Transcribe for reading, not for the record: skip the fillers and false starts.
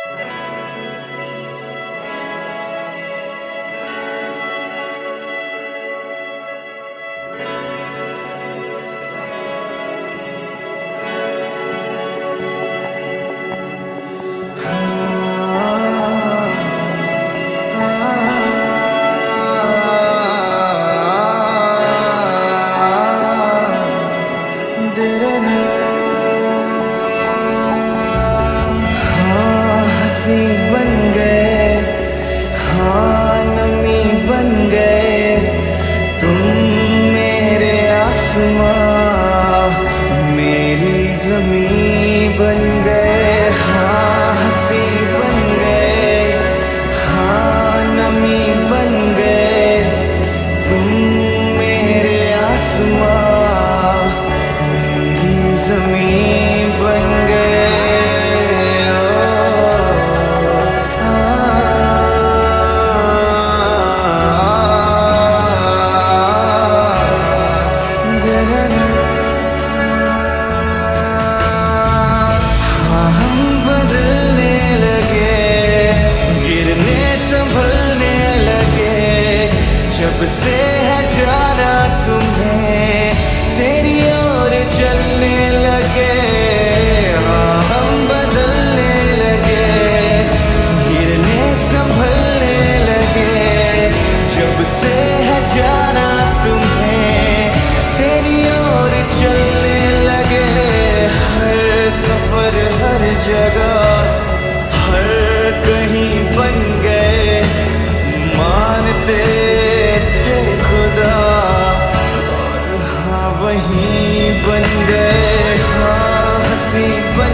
बन गए तुम मेरे आसमां, मेरी ज़मीं बन गए। हाँ हंसी बन गए, हाँ नमी बन गए तुम मेरे आसमां, मेरी ज़मीं बन गए। जब से है जाना तुम्हें तेरी ओर चलने लगे, हाँ हम बदलने लगे, गिरने संभलने लगे। जब से है जाना तुम्हें तेरी ओर चलने लगे, हर सफर हर जगह हर कहीं बन गए मानते वहीं बन गए। हाँ हंसी